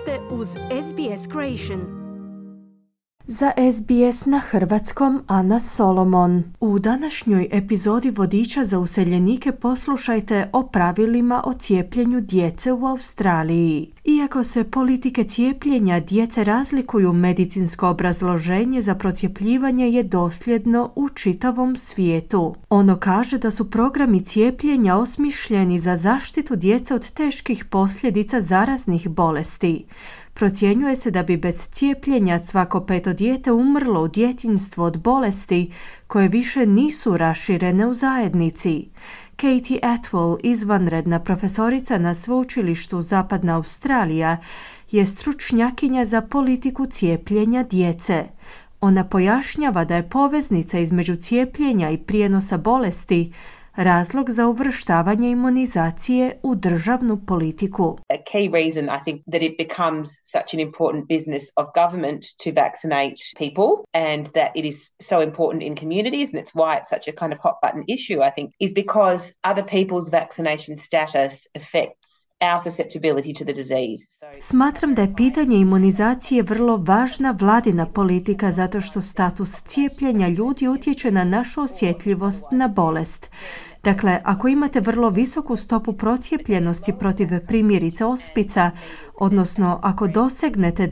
ste uz SBS Creation. Za SBS na hrvatskom Ana Solomon. U današnjoj epizodi Vodiča za useljenike poslušajte o pravilima o cijepljenju djece u Australiji. Iako se politike cijepljenja djece razlikuju, medicinsko obrazloženje za procjepljivanje je dosljedno u čitavom svijetu. Ono kaže da su programi cijepljenja osmišljeni za zaštitu djece od teških posljedica zaraznih bolesti. Procjenjuje se da bi bez cijepljenja svako 5. dijete umrlo u djetinjstvu od bolesti koje više nisu raširene u zajednici. Katie Atwell, izvanredna profesorica na sveučilištu Zapadna Australija, je stručnjakinja za politiku cijepljenja djece. Ona pojašnjava da je poveznica između cijepljenja i prijenosa bolesti razlog za uvrštavanje imunizacije u državnu politiku. A key reason I think that it becomes such an important business of government to vaccinate people and that it is so important in communities, and it's why it's such a kind of hot button issue, I think, is because other people's vaccination status affects our susceptibility to the disease. Smatram da je pitanje imunizacije vrlo važna vladina politika zato što status cijepljenja ljudi utječe na našu osjetljivost na bolest. Dakle, ako imate vrlo visoku stopu procijepljenosti protiv primjerice ospica, odnosno ako dosegnete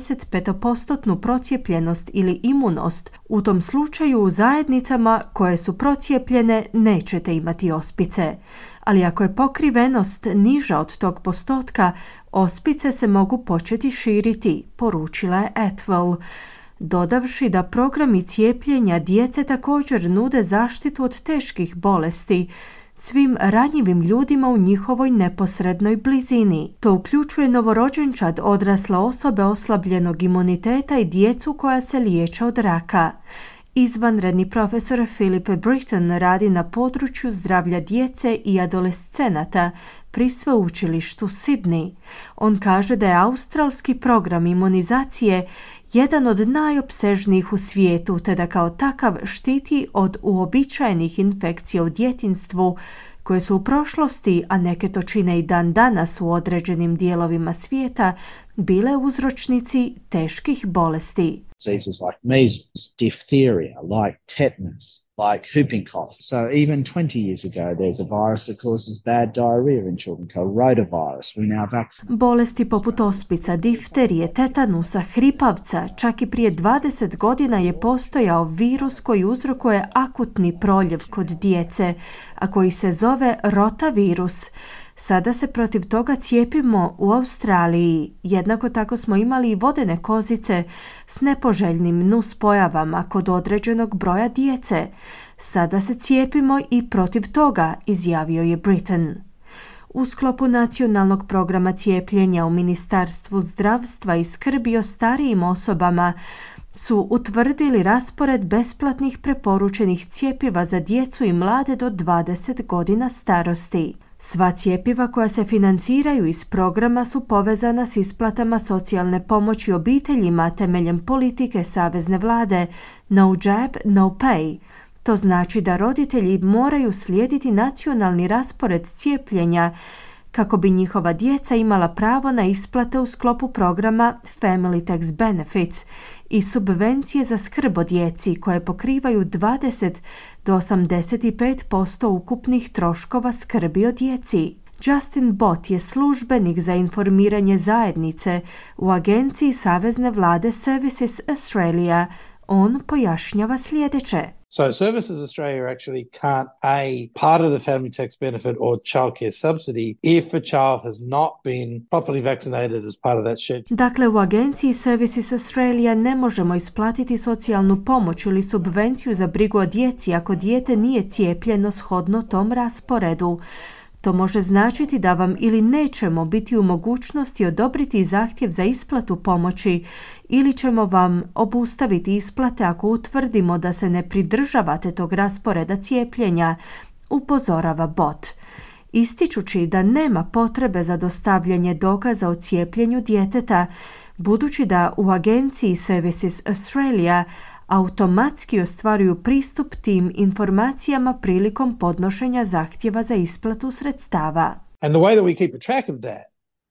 95% procijepljenost ili imunost, u tom slučaju u zajednicama koje su procijepljene nećete imati ospice. Ali ako je pokrivenost niža od tog postotka, ospice se mogu početi širiti, poručila je Atwell, dodavši da programi cijepljenja djece također nude zaštitu od teških bolesti svim ranjivim ljudima u njihovoj neposrednoj blizini. To uključuje novorođenčad, odrasle osobe oslabljenog imuniteta i djecu koja se liječe od raka. Izvanredni profesor Philip Britton radi na području zdravlja djece i adolescenata pri sveučilištu Sydney. On kaže da je australski program imunizacije jedan od najopsežnijih u svijetu, te da kao takav štiti od uobičajenih infekcija u djetinjstvu, koje su u prošlosti, a neke to čine i dan danas u određenim dijelovima svijeta, bile uzročnici teških bolesti. Diseases like measles, diphtheria, like tetanus, like whooping cough. So even 20 years ago there's a virus that causes bad diarrhea in children called rotavirus. We now vaccinate. Bolesti poput ospica, difterije, tetanusa, hripavca, čak i prije 20 godina je postojao virus koji uzrokuje akutni proljev kod djece, a koji se zove rotavirus. Sada se protiv toga cijepimo u Australiji. Jednako tako smo imali i vodene kozice s nepoželjnim nuspojavama kod određenog broja djece. Sada se cijepimo i protiv toga, izjavio je Britton. U sklopu nacionalnog programa cijepljenja u Ministarstvu zdravstva i skrbi o starijim osobama su utvrdili raspored besplatnih preporučenih cjepiva za djecu i mlade do 20 godina starosti. Sva cjepiva koja se financiraju iz programa su povezana s isplatama socijalne pomoći obiteljima temeljem politike savezne vlade No Jab, No Pay. To znači da roditelji moraju slijediti nacionalni raspored cijepljenja kako bi njihova djeca imala pravo na isplate u sklopu programa Family Tax Benefits i subvencije za skrb o djeci koje pokrivaju 20 do 85% ukupnih troškova skrbi o djeci. Justin Bott je službenik za informiranje zajednice u agenciji savezne vlade Services Australia. On pojašnjava sljedeće. So Services Australia actually can't pay part of the family tax benefit or childcare subsidy if a child has not been properly vaccinated as part of that schedule. Dakle, u agenciji Services Australia ne možemo isplatiti socijalnu pomoć ili subvenciju za brigu o djeci ako dijete nije cijepljeno shodno tom rasporedu. To može značiti da vam ili nećemo biti u mogućnosti odobriti zahtjev za isplatu pomoći ili ćemo vam obustaviti isplate ako utvrdimo da se ne pridržavate tog rasporeda cijepljenja, upozorava Bott. Ističući da nema potrebe za dostavljanje dokaza o cijepljenju djeteta, budući da u agenciji Services Australia automatski ostvaruju pristup tim informacijama prilikom podnošenja zahtjeva za isplatu sredstava. And the way that we keep a track of that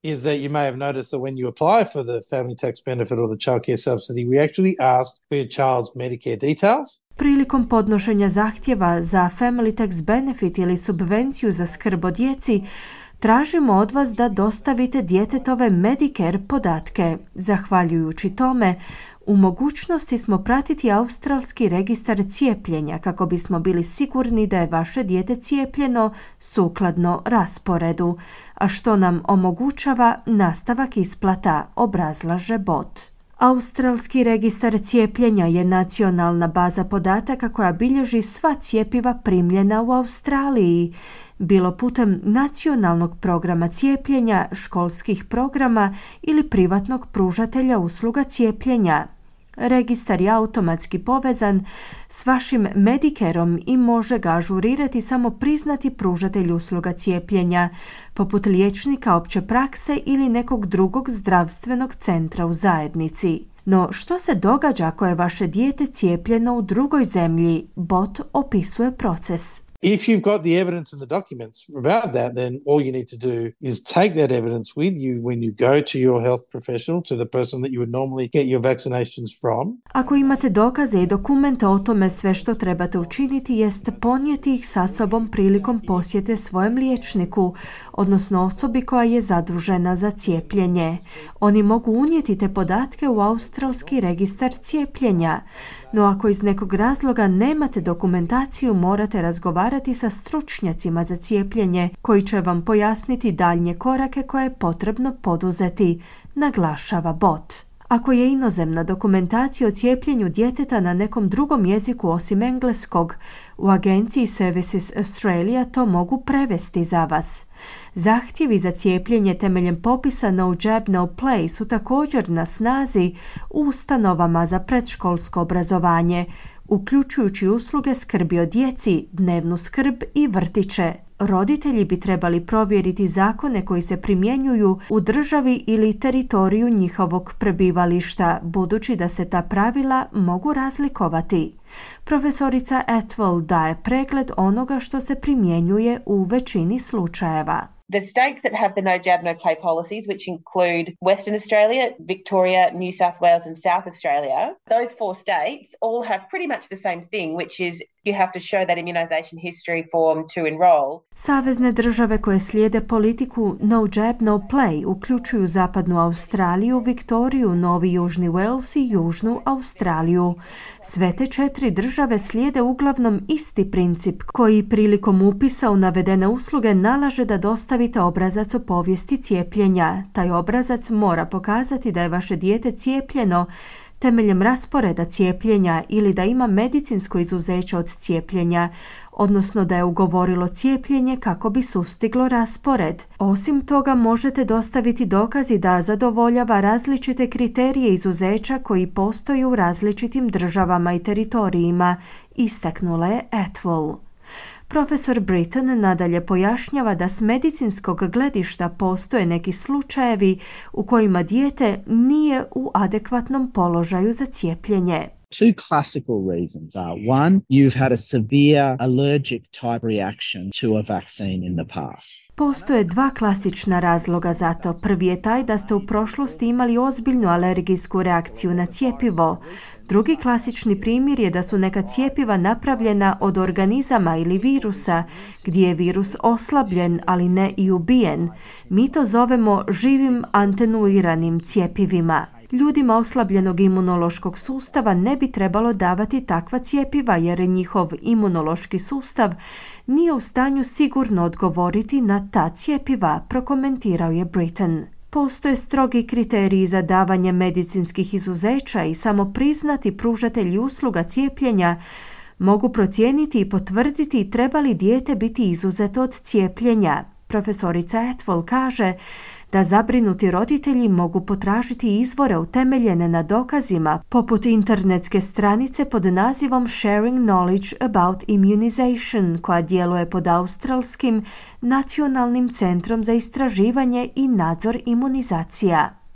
is that you may have noticed that when you apply for the family tax benefit or the childcare subsidy, we actually ask for your child's Medicare details. Prilikom podnošenja zahtjeva za Family Tax Benefit ili subvenciju za skrb o djeci, tražimo od vas da dostavite djetetove Medicare podatke. Zahvaljujući tome, u mogućnosti smo pratiti australski registar cijepljenja kako bismo bili sigurni da je vaše dijete cijepljeno sukladno rasporedu, a što nam omogućava nastavak isplata, obrazlaže bot. Australski registar cijepljenja je nacionalna baza podataka koja bilježi sva cjepiva primljena u Australiji, bilo putem nacionalnog programa cijepljenja, školskih programa ili privatnog pružatelja usluga cijepljenja. Registar je automatski povezan s vašim Medicareom i može ga ažurirati samo priznati pružatelj usluga cijepljenja, poput liječnika opće prakse ili nekog drugog zdravstvenog centra u zajednici. No, što se događa ako je vaše dijete cijepljeno u drugoj zemlji? Bot opisuje proces. If you've got the evidence and the documents about that, then all you need to do is take that evidence with you when you go to your health professional, to the person that you would normally get your vaccinations from. Ako imate dokaze i dokumente o tome, sve što trebate učiniti jest ponijeti ih sa sobom prilikom posjete svojem liječniku, odnosno osobi koja je zadužena za cijepljenje. Oni mogu unijeti te podatke u australski registar cijepljenja, no ako iz nekog razloga nemate dokumentaciju, morate razgovarati sa stručnjacima za cijepljenje koji će vam pojasniti daljnje korake koje je potrebno poduzeti, naglašava bot. Ako je inozemna dokumentacija o cijepljenju djeteta na nekom drugom jeziku osim engleskog, u agenciji Services Australia to mogu prevesti za vas. Zahtjevi za cijepljenje temeljem popisa No Jab, No Play su također na snazi u ustanovama za predškolsko obrazovanje, uključujući usluge skrbi o djeci, dnevnu skrb i vrtiće. Roditelji bi trebali provjeriti zakone koji se primjenjuju u državi ili teritoriju njihovog prebivališta, budući da se ta pravila mogu razlikovati. Profesorica Atwell daje pregled onoga što se primjenjuje u većini slučajeva. The states that have the no jab, no play policies, which include Western Australia, Victoria, New South Wales and South Australia, those 4 states all have pretty much the same thing, which is you have to show that immunisation history form to enroll. Savezne države koje slijede politiku no jab, no play uključuju Zapadnu Australiju, Viktoriju, Novi Južni Wales i Južnu Australiju. Sve te 4 države slijede uglavnom isti princip koji prilikom upisa u navedene usluge nalaže da dostavite obrazac o povijesti cijepljenja. Taj obrazac mora pokazati da je vaše dijete cijepljeno temeljem rasporeda cijepljenja ili da ima medicinsko izuzeće od cijepljenja, odnosno da je ugovorilo cijepljenje kako bi sustiglo raspored. Osim toga, možete dostaviti dokazi da zadovoljava različite kriterije izuzeća koji postoje u različitim državama i teritorijima, istaknula je Atwell. Profesor Britton nadalje pojašnjava da s medicinskog gledišta postoje neki slučajevi u kojima dijete nije u adekvatnom položaju za cijepljenje. Two classical reasons are, one, you've had a severe allergic type reaction to a vaccine in the past. Postoje 2 klasična razloga za to. Prvi je taj da ste u prošlosti imali ozbiljnu alergijsku reakciju na cjepivo. Drugi klasični primjer je da su neka cjepiva napravljena od organizama ili virusa, gdje je virus oslabljen, ali ne i ubijen. Mi to zovemo živim atenuiranim cjepivima. Ljudima oslabljenog imunološkog sustava ne bi trebalo davati takva cjepiva jer njihov imunološki sustav nije u stanju sigurno odgovoriti na ta cjepiva, prokomentirao je Britton. Postoje strogi kriteriji za davanje medicinskih izuzeća i samo priznati pružatelji usluga cijepljenja mogu procijeniti i potvrditi treba li dijete biti izuzeto od cijepljenja. Profesorica Atwell kaže da zabrinuti roditelji mogu potražiti izvore utemeljene na dokazima, poput internetske stranice pod nazivom Sharing Knowledge About Immunization, koja djeluje pod Australskim nacionalnim centrom za istraživanje i nadzor imunizacija.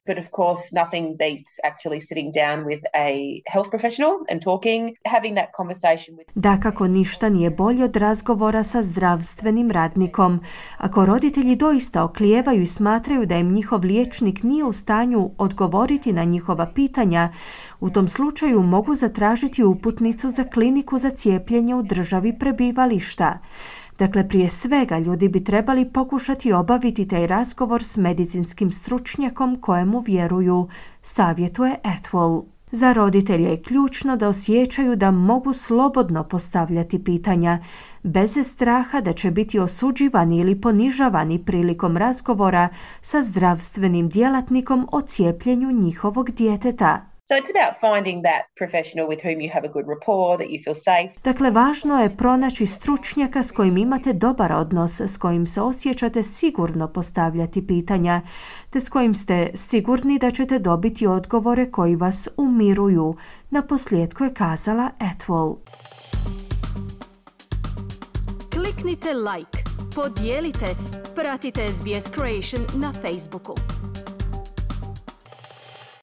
But of course, nothing beats actually sitting down with a health professional and talking, having that conversation with... Dakako, ništa nije bolje od razgovora sa zdravstvenim radnikom. Ako roditelji doista oklijevaju i smatraju da im njihov liječnik nije u stanju odgovoriti na njihova pitanja, u tom slučaju mogu zatražiti uputnicu za kliniku za cijepljenje u državi prebivališta. Dakle, prije svega ljudi bi trebali pokušati obaviti taj razgovor s medicinskim stručnjakom kojemu vjeruju, savjetuje Atwell. Za roditelje je ključno da osjećaju da mogu slobodno postavljati pitanja, bez straha da će biti osuđivani ili ponižavani prilikom razgovora sa zdravstvenim djelatnikom o cijepljenju njihovog djeteta. So it's about finding that professional with whom you have a good rapport, that you feel safe. Dakle, važno je pronaći stručnjaka s kojim imate dobar odnos, s kojim se osjećate sigurno postavljati pitanja, te s kojim ste sigurni da ćete dobiti odgovore koji vas umiruju, naposljetku je kazala Atwell. Kliknite like, podijelite, pratite SBS Creation na Facebooku.